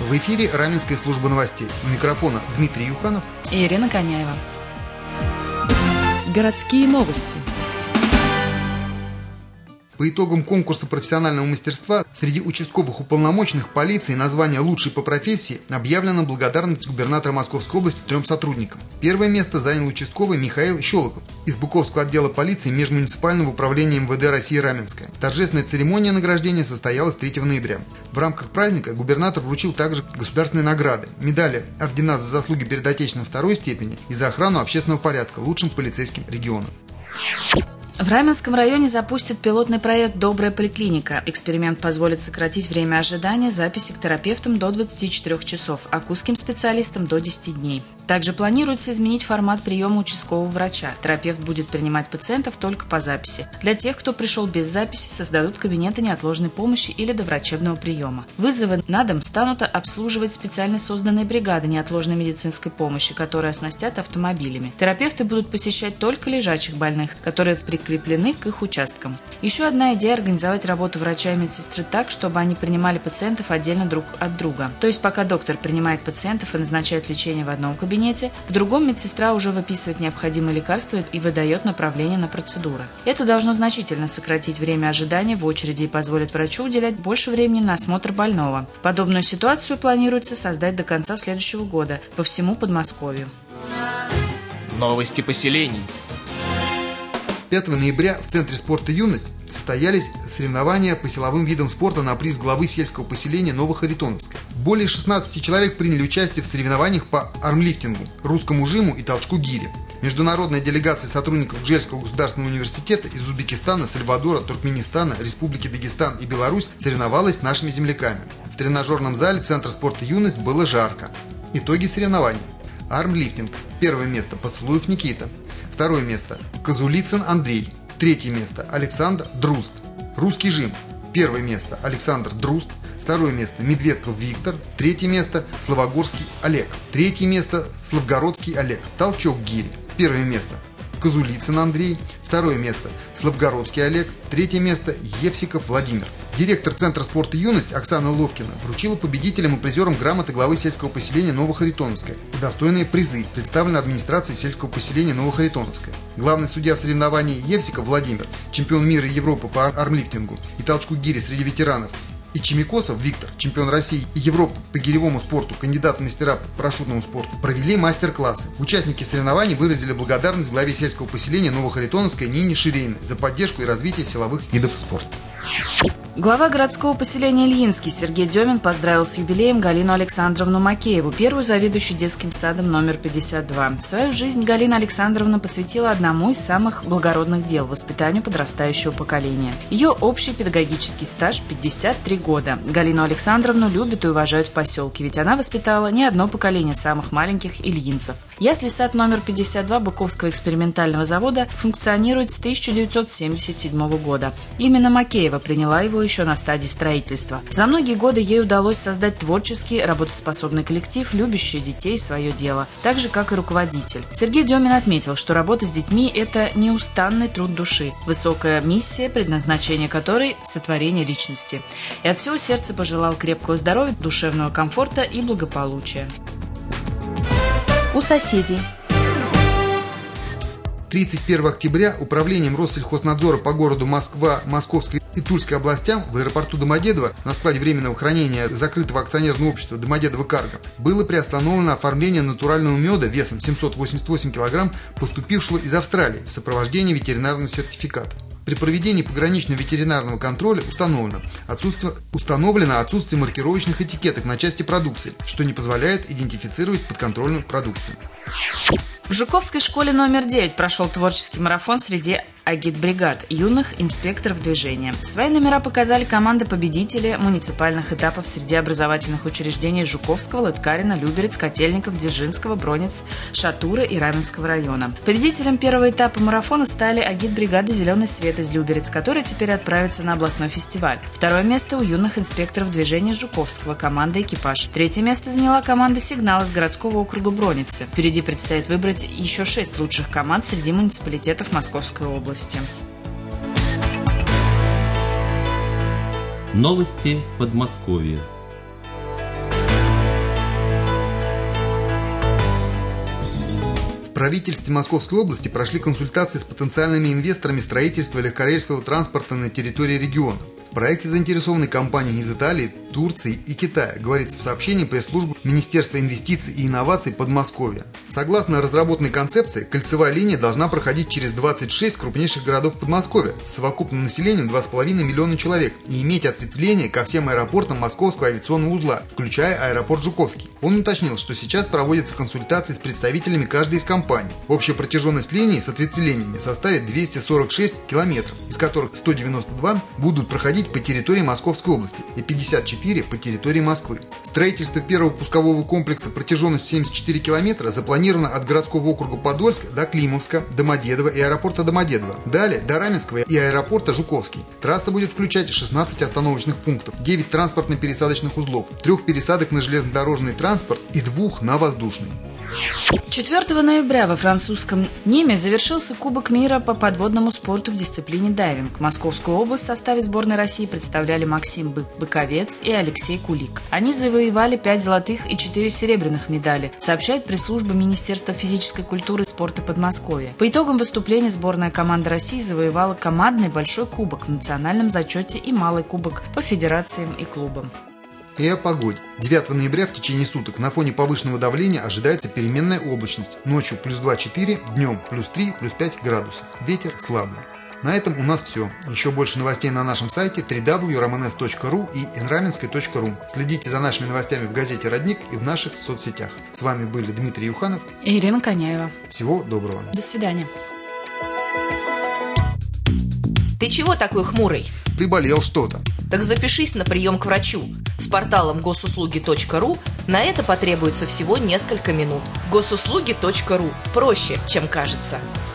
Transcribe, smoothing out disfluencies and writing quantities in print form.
В эфире Раменская служба новостей. У микрофона Дмитрий Юханов и Ирина Коняева. Городские новости. По итогам конкурса профессионального мастерства среди участковых уполномоченных полиции на звание «Лучший по профессии» объявлена благодарность губернатора Московской области 3 сотрудникам. Первое место занял участковый Михаил Щелоков из Быковского отдела полиции Межмуниципального управления МВД России Раменское. Торжественная церемония награждения состоялась 3 ноября. В рамках праздника губернатор вручил также государственные награды, медали, ордена за заслуги перед Отечественным 2-й степени и за охрану общественного порядка лучшим полицейским регионам. В Раменском районе запустят пилотный проект «Добрая поликлиника». Эксперимент позволит сократить время ожидания записи к терапевтам до 24 часов, а к узким специалистам до 10 дней. Также планируется изменить формат приема участкового врача. Терапевт будет принимать пациентов только по записи. Для тех, кто пришел без записи, создадут кабинеты неотложной помощи или доврачебного приема. Вызовы на дом станут обслуживать специально созданные бригады неотложной медицинской помощи, которые оснастят автомобилями. Терапевты будут посещать только лежачих больных, которые прикреплены к их участкам. Еще одна идея – организовать работу врача и медсестры так, чтобы они принимали пациентов отдельно друг от друга. То есть пока доктор принимает пациентов и назначает лечение в одном кабинете, в другом медсестра уже выписывает необходимые лекарства и выдает направление на процедуры. Это должно значительно сократить время ожидания в очереди и позволит врачу уделять больше времени на осмотр больного. Подобную ситуацию планируется создать до конца следующего года по всему Подмосковью. Новости поселений. 5 ноября в Центре спорта «Юность» состоялись соревнования по силовым видам спорта на приз главы сельского поселения Новохаритоновское. Более 16 человек приняли участие в соревнованиях по армлифтингу, русскому жиму и толчку гири. Международная делегация сотрудников Джельского государственного университета из Узбекистана, Сальвадора, Туркменистана, Республики Дагестан и Беларусь соревновалась с нашими земляками. В тренажерном зале Центра спорта «Юность» было жарко. Итоги соревнований. Армлифтинг. 1 место Поцелуев Никита. 2 место Козулицын Андрей. 3 место Александр Друзд. Русский жим. 1 место Александр Друзд. 2 место Медведков Виктор. 3 место Славогорский Олег. 3 место Славгородский Олег. Толчок гири. 1 место Козулицын Андрей. 2 место Славгородский Олег. 3 место Евсиков Владимир. Директор Центра спорта «Юность» Оксана Ловкина вручила победителям и призерам грамоты главы сельского поселения Новохаритоновское и достойные призы, представленные администрацией сельского поселения Новохаритоновское. Главный судья соревнований Евсиков Владимир, чемпион мира и Европы по армлифтингу и толчку гири среди ветеранов, и Чемикосов Виктор, чемпион России и Европы по гиревому спорту, кандидат в мастера по парашютному спорту, провели мастер-классы. Участники соревнований выразили благодарность главе сельского поселения Новохаритоновское Нине Ширейной за поддержку и развитие силовых видов спорта. Глава городского поселения Ильинский Сергей Демин поздравил с юбилеем Галину Александровну Макееву, первую заведующую детским садом номер 52. Свою жизнь Галина Александровна посвятила одному из самых благородных дел – воспитанию подрастающего поколения. Ее общий педагогический стаж – 53 года. Галину Александровну любят и уважают в поселке, ведь она воспитала не одно поколение самых маленьких ильинцев. Ясли-сад номер 52 Быковского экспериментального завода функционирует с 1977 года. Именно Макеева приняла его еще на стадии строительства. За многие годы ей удалось создать творческий, работоспособный коллектив, любящий детей и свое дело, так же, как и руководитель. Сергей Демин отметил, что работа с детьми – это неустанный труд души, высокая миссия, предназначение которой – сотворение личности. И от всего сердца пожелал крепкого здоровья, душевного комфорта и благополучия. У соседей. 31 октября управлением Россельхознадзора по городу Москва, Московской и Тульской областям в аэропорту Домодедово на складе временного хранения закрытого акционерного общества Домодедово Карго было приостановлено оформление натурального меда весом 788 кг, поступившего из Австралии в сопровождении ветеринарного сертификата. При проведении пограничного ветеринарного контроля установлено отсутствие маркировочных этикеток на части продукции, что не позволяет идентифицировать подконтрольную продукцию. В Жуковской школе номер 9 прошел творческий марафон среди агитбригад юных инспекторов движения. Свои номера показали команды-победители муниципальных этапов среди образовательных учреждений Жуковского, Лыткарино, Люберец, Котельников, Дзержинского, Бронец, Шатура и Раменского района. Победителем первого этапа марафона стали агитбригады «Зеленый свет» из Люберец, которые теперь отправятся на областной фестиваль. Второе место у юных инспекторов движения Жуковского, команда «Экипаж». Третье место заняла команда «Сигнал» из городского округа Броницы. Впереди предстоит выбрать еще 6 лучших команд среди муниципалитетов Московской области. Новости Подмосковья. правительстве Московской области прошли консультации с потенциальными инвесторами строительства легкорельсового транспорта на территории региона. В проекте заинтересованы компании из Италии, Турции и Китая, говорится в сообщении пресс-службы Министерства инвестиций и инноваций Подмосковья. Согласно разработанной концепции, кольцевая линия должна проходить через 26 крупнейших городов Подмосковья с совокупным населением 2,5 миллиона человек и иметь ответвление ко всем аэропортам Московского авиационного узла, включая аэропорт Жуковский. Он уточнил, что сейчас проводятся консультации с представителями каждой из компаний. Общая протяженность линии с ответвлениями составит 246 километров, из которых 192 будут проходить по территории Московской области и 54 по территории Москвы. Строительство первого пускового комплекса протяженностью 74 километра запланировано от городского округа Подольск до Климовска, Домодедово и аэропорта Домодедово. Далее до Раменского и аэропорта Жуковский. Трасса будет включать 16 остановочных пунктов, 9 транспортно-пересадочных узлов, 3 пересадок на железнодорожный транспорт и 2 на воздушный. 4 ноября во французском Ниме завершился Кубок мира по подводному спорту в дисциплине дайвинг. Московскую область в составе сборной России представляли Максим Быковец и Алексей Кулик. Они завоевали 5 золотых и 4 серебряных медали, сообщает пресс-служба Министерства физической культуры и спорта Подмосковья. По итогам выступления сборная команда России завоевала командный большой кубок в национальном зачете и малый кубок по федерациям и клубам. И о погоде. 9 ноября в течение суток на фоне повышенного давления ожидается переменная облачность. Ночью +2-4, днем +3, +5 градусов. Ветер слабый. На этом у нас все. Еще больше новостей на нашем сайте www.romanes.ru и enraminskoy.ru. Следите за нашими новостями в газете «Родник» и в наших соцсетях. С вами были Дмитрий Юханов и Ирина Коняева. Всего доброго. До свидания. Ты чего такой хмурый? Приболел что-то. Так запишись на прием к врачу. С порталом госуслуги.ру на это потребуется всего несколько минут. Госуслуги.ру. Проще, чем кажется.